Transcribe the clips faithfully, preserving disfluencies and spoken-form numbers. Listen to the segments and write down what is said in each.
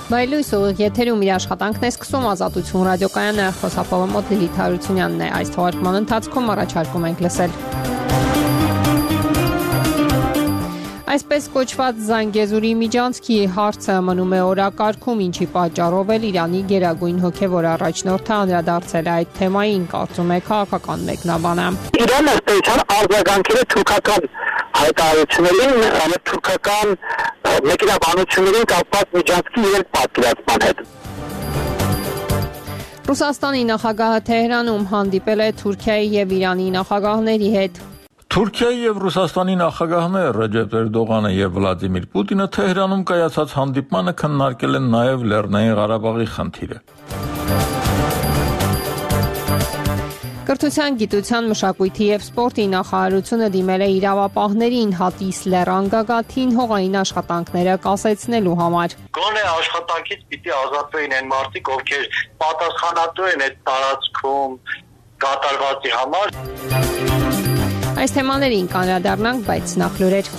Բայլույս ուղիղ եթերում իր աշխատանքն է սկսում Ազատություն ռադիոկայանը, խոսափողը մոտ Լիլիթ Հարությունյանն է, այս թողարկման ընթացքում առաջարկում ենք լսել։ Այսպես կոչված Զանգեզուրի միջանցքի հարցը մնում է օրակարգում, ինչի պատճառով էլ Իրանի գերագույն հոգևոր առաջնորդը անդրադարձել է այդ թեմային, կարծում է քաղաքական մեկնաբանը։ Իրանը ստեցան արձագանքել է թուրքական հայտարարություններին, թուրքական մեկնաբանություններին կապված միջանցքի իրենց պատկերացման հետ։ Ռուսաստանի նախագահը Թեհրանում հանդիպել է Թուրքիայի եւ Իրանի նախագահների հետ։ Թուրքիայի եւ Ռուսաստանի նախագահները Ռեջեփ Էրդողանը եւ Վլադիմիր Պուտինը Թեհրանում կայացած հանդիպմանը քննարկել են նաեւ Լեռնային Ղարաբաղի խնդիրը։ Կրթության, գիտության, մշակույթի եւ սպորտի նախարարությունը դիմել է իրավապահներին Հատիս լեռան գագաթին հողային աշխատանքները կասեցնելու համար։ Գոնե աշխատանքից պիտի ազատվեին այն մարդիկ, ովքեր պատասխանատու են այդ տարածքում կատարվածի համար։ Այս թեմաներին կանդրադառնանք, բայց նախ լուրեր։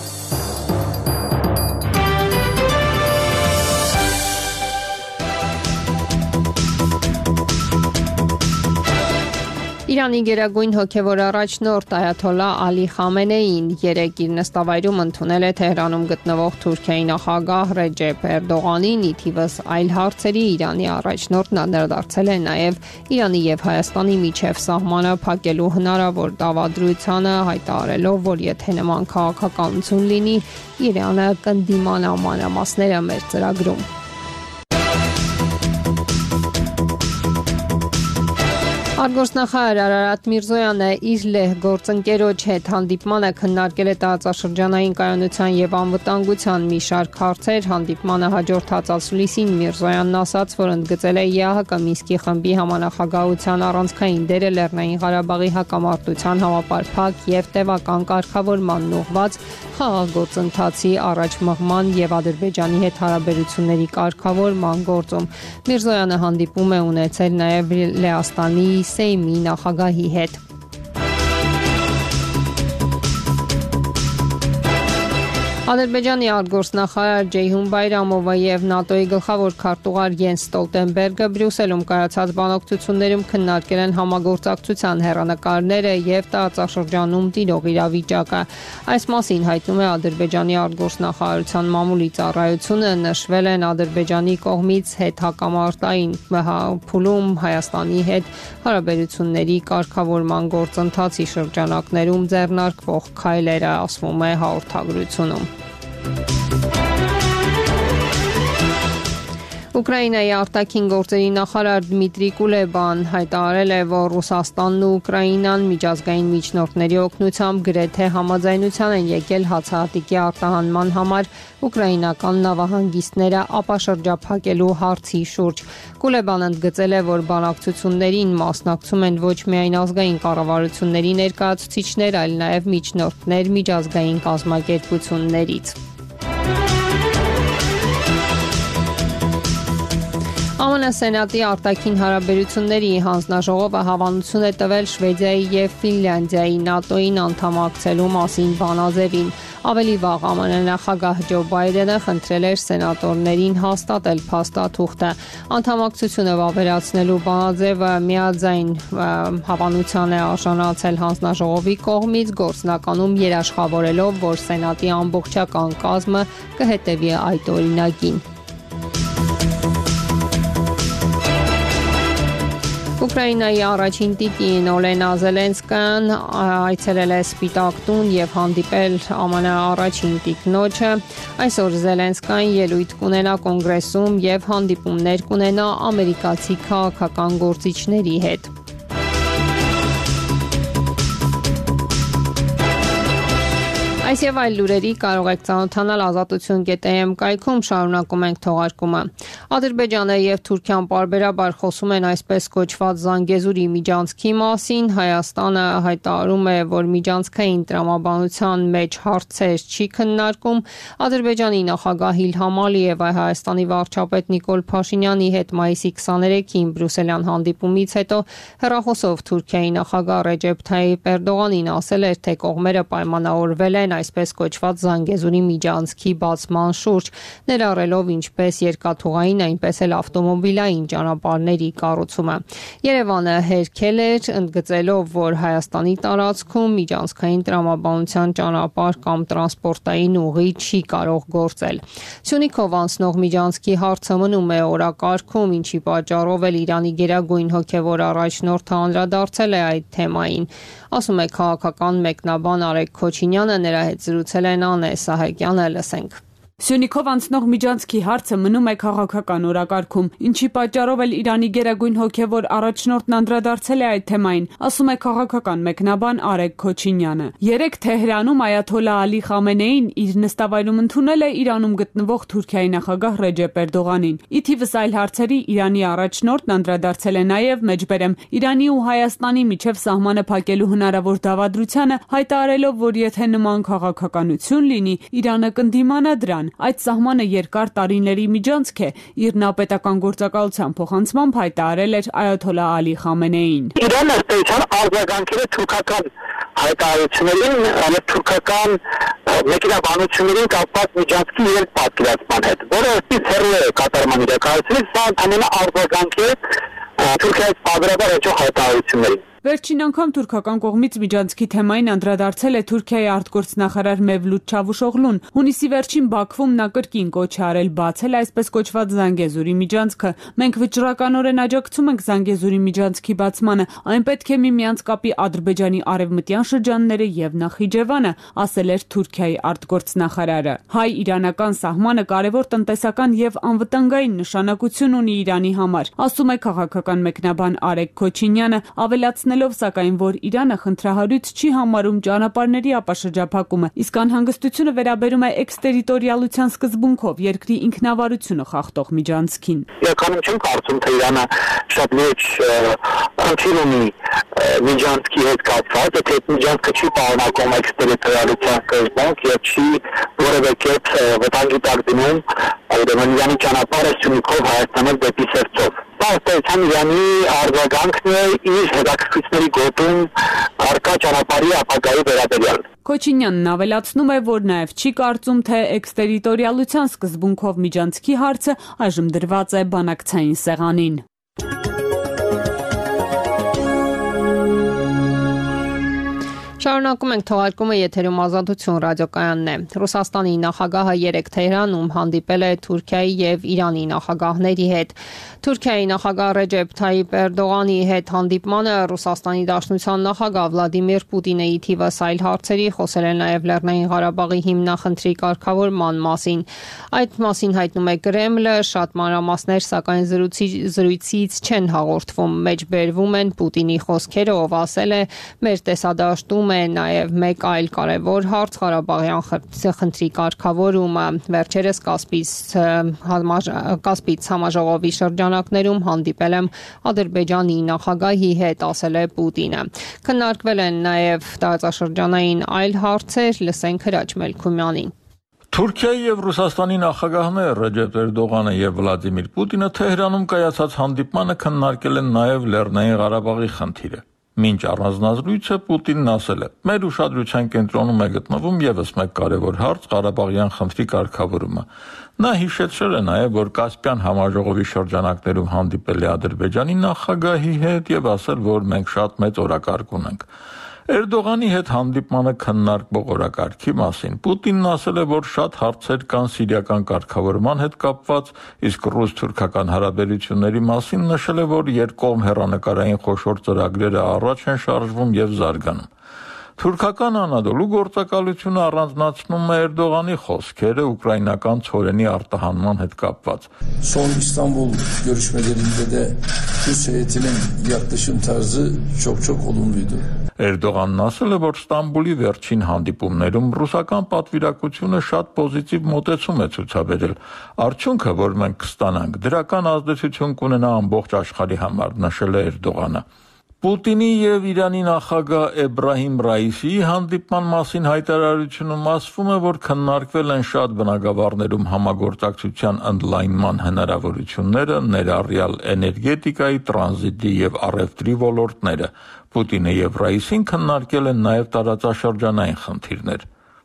Իրանի գերագույն հոգևոր առաջնորդ Այաթոլլա Ալի Խամենեին երեկ իր նստավայրում ընդունել է Թեհրանում գտնվող Թուրքիայի նախագահ Ռեջեփ Էրդողանին, ի թիվս այլ հարցերի Իրանի առաջնորդն անդրադարձել է նաև Իրանի եւ Հայաստանի միջև սահմանը փակելու հնարավոր դավադրությանը, հայտարարելով, որ եթե նման քաղաքականություն լինի, Իրանը կընդդիմանա մանրամասները մեր ծրագրում։ Արտգործնախարար Արարատ Միրզոյանը իր լեհ գործընկերոջ հետ հանդիպմանը քննարկել է տարածաշրջանային կայունության եւ անվտանգության մի շարք հարցեր։ Հանդիպմանը հաջորդած ասուլիսին Միրզոյանն ասաց, որ ընդգծել է ԵԱՀԿ Մինսկի խմբի համանախագահության առանցքային դերը Լեռնային Ղարաբաղի հակամարտության համապարփակ եւ տևական կարգավորմանն ուղղված խաղաղ գործընթացի առաջ մղման եւ Ադրբեջանի հետ հարաբերությունների կարգավորման գործում։ Միրզոյանը հանդիպում է ունեցել նաեւ Լեհաստանի Սեյմի նախագահի հետ։ Ադրբեջանի արտգործնախարար Ջեյհուն Բայրամովը եւ ՆԱՏՕ-ի գլխավոր քարտուղար Յենս Ստոլտենբերգը Բրյուսելում կայացած բանակցություններում քննարկել են համագործակցության հեռանկարները եւ տարածաշրջանում տիրող իրավիճակը։ Այս մասին հայտնում է Ադրբեջանի արտգործնախարարության մամուլի ծառայությունը, նշվել են Ադրբեջանի կողմից հետհակամարտային փուլում Հայաստանի հետ հարաբերությունների կարգավորման գործընթացի շրջանակներում ձեռնարկվող քայլերը, ասվում է հաղորդագրությունում։ Ուկրաինայի արտաքին գործերի նախարար Դմիտրի Կուլեբան հայտարարել է, որ Ռուսաստանն ու Ուկրաինան միջազգային միջնորդների օգնությամբ գրեթե համաձայնության են եկել հացահատիկի արտահանման համար ուկրաինական նավահանգիստները ապաշրջափակելու հարցի շուրջ։ Կուլեբան ընդգծել է, որ բանակցություններին մասնակցում են ոչ միայն ազգային կառավարությունների ներկայացուցիչներ, այլ նաև միջնորդներ միջազգային կազմակերպություններից։ ԱՄՆ Սենատի արտաքին հարաբերությունների հանձնաժողովը հավանություն է տվել Շվեդիայի եւ Ֆինլանդիայի ՆԱՏՕ-ին անդամակցելու մասին բանաձևին։ Ավելի վաղ ԱՄՆ նախագահ Ջո Բայդենը խնդրել էր սենատորներին հաստատել փաստաթուղթը։ Անդամակցությունը վավերացնելու բանաձևը միաձայն հավանության է արժանացել հանձնաժողովի կողմից, գործնականում երաշխավորելով, որ Սենատի ամբողջական կազմը կհետևի այդ օրինակին։ Ուկրաինայի առաջին տիկին Օլենա Զելենսկան այցելել է Սպիտակ տուն եւ հանդիպել ԱՄՆ առաջին տիկնոջը։ Այսօր Զելենսկան ելույթ կունենա կոնգրեսում եւ հանդիպումներ կունենա ամերիկացի քաղաքական գործիչների հետ։ Այս եւ այլ լուրերի կարող եք ծանոթանալ ազատություն կետ է էմ կայքում, շարունակում ենք թողարկումը։ Ադրբեջանը եւ Թուրքիան պարբերաբար խոսում են այսպես կոչված Զանգեզուրի միջանցքի մասին։ Հայաստանը հայտարարում է, որ միջանցքային տրամաբանության մեջ հարցեր չի քննարկում։ Ադրբեջանի նախագահ Իլհամ Ալիևը Հայաստանի վարչապետ Նիկոլ Փաշինյանի հետ մայիսի քսաներեքին Բրյուսելյան հանդիպումից հետո հեռախոսով Թուրքիայի նախագահ Ռեջեփ Թայիփ Էրդողանին ասել էր, թե կողմերը պայմանավորվել են այսպես կոչված Զանգեզուրի միջանցքի բացման շուրջ, ներառելով ինչպես երկաթուղային, այնպես էլ ավտոմոբիլային ճանապարհների կառուցումը։ Երևանը հերքել էր, ընդգծելով, որ Հայաստանի տարածքում միջանցքային տրամաբանության ճանապարհ կամ տրանսպորտային ուղի չի կարող գործել։ Սյունիքով անցնող միջանցքի հարցը մնում է օրակարգում, ինչի պատճառով էլ Իրանի գերագույն հոգևոր առաջնորդը անդրադարձել է այդ թեմային։ Ասում է քաղաքական մեկնաբան Արեգ Քոչինյանը, նրա հետ զրուցել են Անե Սահակյանը, լսենք։ Սյունիքով անցնող միջանցքի հարցը մնում է քաղաքական օրակարգում, ինչի պատճառով էլ Իրանի գերագույն հոգևոր առաջնորդն անդրադարձել է այդ թեմային, ասում է քաղաքական մեկնաբան Արեգ Քոչինյանը։ Երեկ Թեհրանում այաթոլլա Ալի Խամենեին իր նստավայրում ընդունել է Իրանում գտնվող Թուրքիայի նախագահ Ռեջեփ Էրդողանին։ Ի թիվս այլ հարցերի Իրանի առաջնորդն անդրադարձել է նաև, մեջբերեմ, Իրանի ու Հայաստանի միջև սահմանը փակելու հնարավոր դավադրությանը, հայտարարելով, որ եթե նման քաղաքականություն լինի, Իրանը կընդդիմանա դրան։ Այդ սահմանը երկար տարիների միջանցք է, իր նապետական գործակալության փոխանցմամբ հայտարարել էր այաթոլլա Ալի Խամենեին։ Իրանը ստեյցան արձագանքել է թուրքական հայտարարություններին, թուրքական մեքենաբանություններին կապված միջանցքի իրենց պատկերացման հետ, որը ըստ հեռու է կատարման իրականությունից, սա ամենաարձագանք է Թուրքիայից պատրաստված հաջող հայտարարություններին։ Վերջին անգամ թուրքական կողմից միջանցքի թեմային անդրադարձել է Թուրքիայի արտգործնախարար Մևլութ Չավուշօղլուն։ Հունիսի վերջին Բաքվում նա կրկին կոչ է արել բացել այսպես կոչված Զանգեզուրի միջանցքը։ Մենք վճռականորեն աջակցում ենք Զանգեզուրի միջանցքի բացմանը, այն պետք է միմյանց կապի Ադրբեջանի արևմտյան շրջանները եւ Նախիջևանը, ասել էր Թուրքիայի արտգործնախարարը։ Հայ-իրանական սահմանը կարևոր տնտեսական եւ անվտանգային նշանակություն ունի Իրանի համար, ասում է քաղաքական մեկնաբան Արեգ Քոչինյանը, ավելացնելով սակայն, որ Իրանը խնդրահարույց չի համարում ճանապարհների ապաշրջափակումը, իսկ անհանգստությունը վերաբերում է էքստերիտորիալության սկզբունքով երկրի ինքնավարությունը խախտող միջանցքին։ Իրականում չեմ կարծում, թե Իրանը շատ լուրջ խնդիր ունի միջանցքի հետ կապված, եթե այդ միջանցքը չի պարունակում էքստերիտորիալության սկզբունք եւ չի որևէ կերպ վտանգի տակ դնում Իրանի ճանապարհը Սյունիքով Հայաստանով դեպի Սերծով։ Պարտության Իրանի արձագանքն է իր հետաքրքրությունների գոտում առկա ճանապարհի ապագայի վերաբերյալ։ Քոչինյանն ավելացնում է, որ նաև չի կարծում, թե էքստերիտորիալության սկզբունքով միջանցքի հարցը այժմ դրված է բանակցային սեղանին։ Շարունակում ենք թողարկումը, եթերում Ազատություն ռադիոկայանն է։ Ռուսաստանի նախագահը երեկ Թեհրանում հանդիպել է Թուրքիայի եւ Իրանի նախագահների հետ։ Թուրքիայի նախագահ Ռեջեփ Թայիփ Էրդողանի հետ հանդիպմանը Ռուսաստանի Դաշնության նախագահ Վլադիմիր Պուտինը ի թիվս այլ հարցերի խոսել է նաեւ Լեռնային Ղարաբաղի հիմնախնդրի կարգավորման մասին։ Այդ մասին հայտնում է Կրեմլը, շատ մանրամասներ սակայն զրույցից չեն հաղորդվում, մեջբերվում են Պուտինի խոսքերը, ով ասել է մեր տեսադաշտում է նաև մեկ այլ կարևոր հարց Ղարաբաղյան խնդրի կարգավորումը։ Վերջերս Կասպից Կասպից համաժողովի շրջանակներում հանդիպել եմ Ադրբեջանի նախագահի հետ, ասել է Պուտինը։ Քննարկվել են նաև տարածաշրջանային այլ հարցեր, լսենք Հրաչ Մելքումյանին։ Թուրքիայի եւ Ռուսաստանի նախագահները Ռեջեփ Էրդողանը եւ Վլադիմիր Պուտինը Թեհրանում կայացած հանդիպմանը քննարկել են նաեւ Լեռնային Ղարաբաղի խնդիրը։ Մինչ առանձնազրույցը Պուտինն ասել է. «Մեր ուշադրության կենտրոնում է գտնվում եւս մեկ կարևոր հարց Ղարաբաղյան խնդրի կարգավորումը»։ Նա հիշեցրել է նաեւ, որ Կասպյան համաժողովի շրջանակներում հանդիպել է Ադրբեջանի նախագահի հետ եւ ասել, որ մենք շատ մեծ օրակարգ ունենք։ Էրդողանի հետ հանդիպմանը քննարկվող օրակարգի մասին Պուտինն ասել է, որ շատ հարցեր կան սիրիական կարգավորման հետ կապված, իսկ ռուս-թուրքական հարաբերությունների մասին նշել է, որ երկկողմ հեռանկարային խոշոր ծրագրերը առաջ են շարժվում եւ զարգանում։ Թուրքական Անադոլու գործակալությունը առանձնացնում է Էրդողանի խոսքերը ուկրաինական ցորենի արտահանման հետ կապված։ Son İstanbul görüşmelerinde de Rus heyetinin yaklaşım tarzı çok çok olumluydu. Էրդողանն ասել է, որ Ստամբուլի վերջին հանդիպումներում ռուսական պատվիրակությունը շատ պոզիտիվ մոտեցում է ցուցաբերել։ Արդյունքը, որ մենք կստանանք, դրական ազդեցություն կունենա ամբողջ աշխարհի համար, նշել է Էրդողանը։ Պուտինի եւ Իրանի նախագահ Էբրահիմ Ռայիսիի հանդիպման մասին հայտարարությունում ասվում է, որ քննարկվել են շատ բնագավառներում համագործակցության ընդլայնման հնարավորությունները, ներառյալ էներգետիկայի, տրանզիտի եւ առևտրի ոլորտները։ Պուտինը եւ Ռայիսին քննարկել են նաեւ տարածաշրջանային խնդիրներ։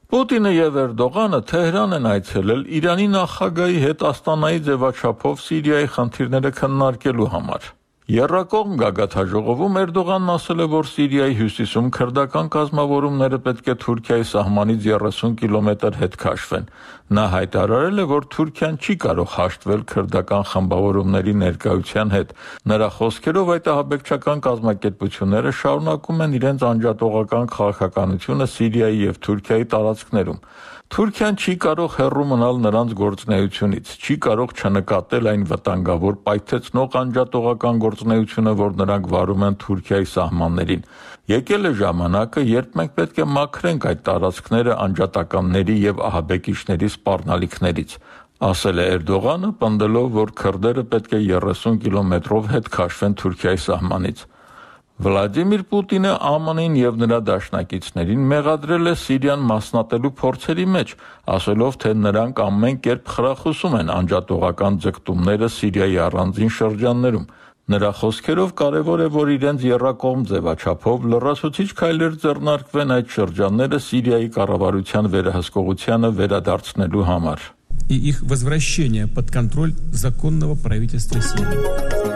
Պուտինը եւ Էրդողանը Թեհրան են այցելել Իրանի նախագահի հետ Աստանայի ձևաչափով Սիրիայի խնդիրները քննարկելու համար։ Եռակողմ գագաթաժողովում Էրդողանն ասել է, որ Սիրիայի հյուսիսում քրդական կազմավորումները պետք է Թուրքիայի սահմանից երեսուն կիլոմետր հետ քաշվեն։ Նա հայտարարել է, որ Թուրքիան չի կարող հաշտվել քրդական խմբավորումների ներկայության հետ։ Նրա խոսքերով այդ ահաբեկչական կազմակերպությունները շարունակում են իրենց անջատողական քաղաքականությունը Սիրիայի եւ Թուրքիայի տարածքներում։ Թուրքիան չի կարող հեռու մնալ նրանց գործունեությունից, չի կարող չնկատել այն վտանգավոր պայթեցնող անջատողական գործունեությունը, որ նրանք վարում են Թուրքիայի սահմաններին։ Եկել է ժամանակը, երբ մենք պետք է մաքրենք այդ տարածքները անջատականների եւ ահաբեկիչների սպառնալիքներից, ասել է Էրդողանը, պնդելով, որ քրդերը պետք է երեսուն կիլոմետրով հետ քաշվեն Թուրքիայի սահմանից։ Վլադիմիր Պուտինը Α M-ին եւ նրա դաշնակիցներին մեղադրել է Սիրիան մասնատելու փորձերի մեջ, ասելով, թե նրանք ամեն կերպ խրախուսում են անջատողական ձգտումները Սիրիայի առանձին շրջաններում։ Նրա խոսքերով կարևոր է, որ իրենց եռակողմ ձևաչափով լրացուցիչ քայլեր ձեռնարկվեն այդ շրջանները Սիրիայի կառավարության վերահսկողությանը վերադարձնելու համար։ И их возвращение под контроль законного правительства Сирии.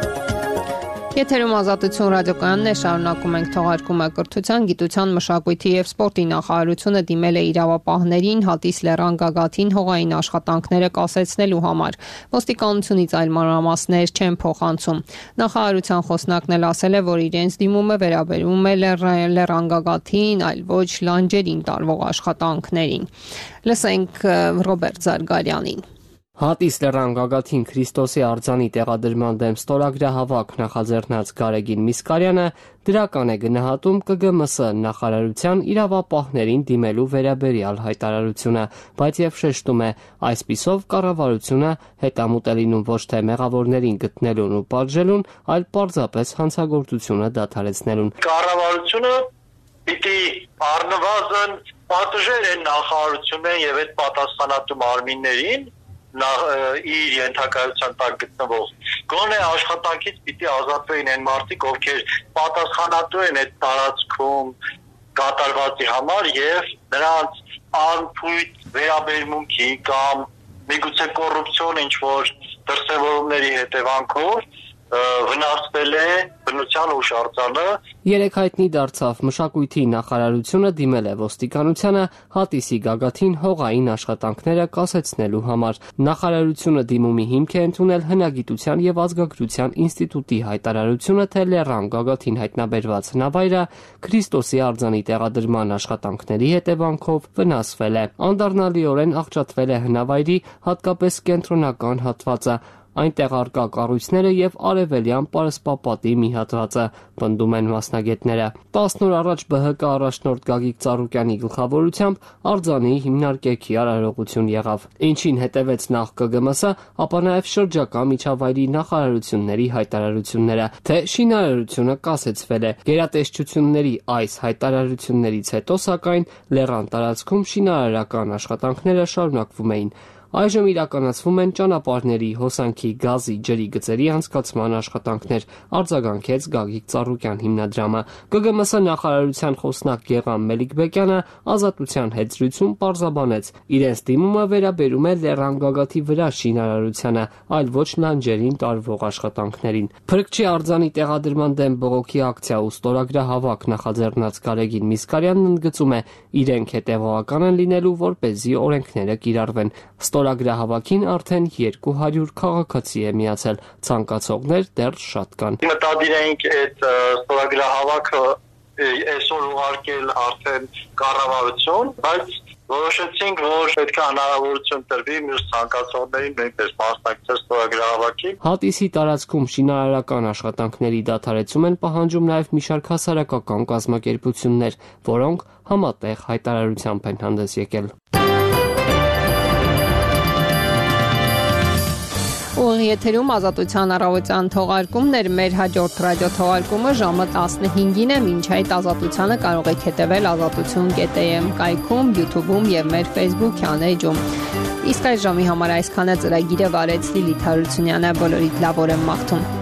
Եթերում Ազատություն ռադիոկայանն է, շարունակում ենք թողարկումը կրթության, գիտության, մշակույթի եւ սպորտի նախարարությունը դիմել է իրավապահներին Հատիս լեռան գագաթին հողային աշխատանքները կասեցնելու համար։ Ոստիկանությունից այլ մանրամասներ չեն փոխանցում։ Նախարարության խոսնակն էլ ասել է, որ իրենց դիմումը վերաբերում է լեռան գագաթին, այլ ոչ լանջերին տարվող աշխատանքներին։ Լսենք Ռոբերտ Զարգարյանին։ Հատիս լեռան գագաթին Քրիստոսի արձանի տեղադրման դեմ ստորագրահավաք նախաձեռնած Գարեգին Միսկարյանը դրական է գնահատում K G M S նախարարության իրավապահներին դիմելու վերաբերյալ հայտարարությունը, բայց եւ շեշտում է, այսպիսով կառավարությունը հետամուտ է լինում ոչ թե մեղավորներին գտնելուն ու պատժելուն, այլ պարզապես հանցագործությունը դադարեցնելուն։ Կառավարությունը պիտի առնվազն պատժեր են նախարարություններին եւ այդ պատասխանատու մարմիններին իր ենթակայության տակ գտնվող գոնե աշխատանքից պիտի ազատվեին այն մարդիկ, ովքեր պատասխանատու են այդ տարածքում կատարվածի համար եւ նրանց անփույթ վերաբերմունքի կամ միգուցե կոռուպցիոն ինչ որ դրսևորումների հետևանքով վնասվել է բնության հուշարձանը։ Երեք հայտնի դարձավ մշակույթի նախարարությունը դիմել է ոստիկանությանը Հատիսի գագաթին հողային աշխատանքները կասեցնելու համար։ Նախարարությունը դիմումի հիմք է ընդունել հնագիտության եւ ազգագրության ինստիտուտի հայտարարությունը, թե լեռան գագաթին հայտնաբերված հնավայրը Քրիստոսի արձանի տեղադրման աշխատանքների հետևանքով վնասվել է։ Անդառնալիորեն աղճատվել է հնավայրի հատկապես կենտրոնական հատվածը, այնտեղ արկա կառույցները եւ արևելյան պարսպապատի մի հատվածը, պնդում են մասնագետները։ տասն օր առաջ B H K առաջնորդ Գագիկ Ծառուկյանի գլխավորությամբ արձանի հիմնարկեքի արարողություն եղավ, ինչին հետևեց նախ K G M S, ապա նաեւ շրջակա միջավայրի նախարարությունների հայտարարությունները, թե շինարարությունը կասեցվել է։ Գերատեսչությունների այս հայտարարություններից հետո, սակայն, լեռան տարածքում շինարարական աշխատանքները շարունակվում էին։ Այժմ իրականացվում են ճանապարհների, հոսանքի, գազի, ջրի գծերի անցկացման աշխատանքներ, արձագանքեց Գագիկ Ծառուկյան հիմնադրամը։ K G M S նախարարության խոսնակ Գեղամ Մելիքբեկյանը ազատության հետ զրույցում պարզաբանեց, իրենց դիմումը վերաբերում է լեռան գագաթի վրա շինարարությանը, այլ ոչ լանջերին տարվող աշխատանքներին։ Փրկչի արձանի տեղադրման դեմ բողոքի ակցիա ու ստորագրահավաք նախաձեռնած Գարեգին Միսկարյանն ընդգծում է, իրենք հետևողական են լինելու, որպեսզի օրենքները կիրառվեն։ Ստորագրահավաքին արդեն երկու հարյուր քաղաքացի է միացել, ցանկացողներ դեռ շատ կան։ Մտադիր ենք այդ ստորագրահավաքը այսօր ուղարկել արդեն կառավարություն, բայց որոշեցինք, որ պետք է հնարավորություն տրվի մյուս ցանկացողներին նույնպես մասնակցել ստորագրահավաքին։ Հատիսի տարածքում շինարարական աշխատանքների դադարեցում են պահանջում նաև մի շարք հասարակական կազմակերպություններ, որոնք համատեղ հայտարարությամբ են հանդես եկել։ Ուղիղ եթերում Ազատության առավոտյան թողարկումներ, մեր հաջորդ ռադիոթողարկումը ժամը տասնհինգին է, մինչ այդ Ազատությանը կարող եք հետևել ազատություն կետ A M կայքում, YouTube-ում եւ մեր Facebook-յան էջում։ Իսկ այս ժամի համար այսքանը ծրագիրը վարեց Լիլիթ Հարությունյանը, բոլորիդ լավ օր եմ մաղթում։